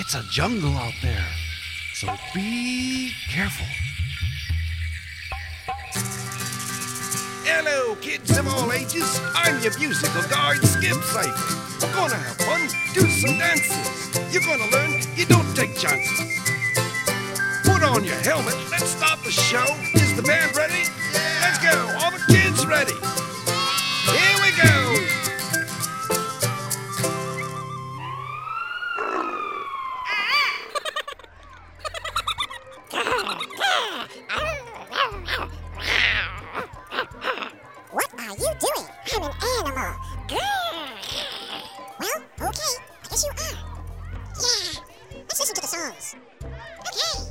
It's a jungle out there, so be careful. Hello, kids of all ages. I'm your musical guide, Skip Cypher. We're gonna have fun, do some dances. You're gonna learn you don't take chances. Put on your helmet, let's start the show. Is the band ready? Yeah. Let's go, all the kids ready. Here we go. What are you doing? I'm an animal. Well, okay. I guess you are. Yeah. Let's listen to the songs. Okay.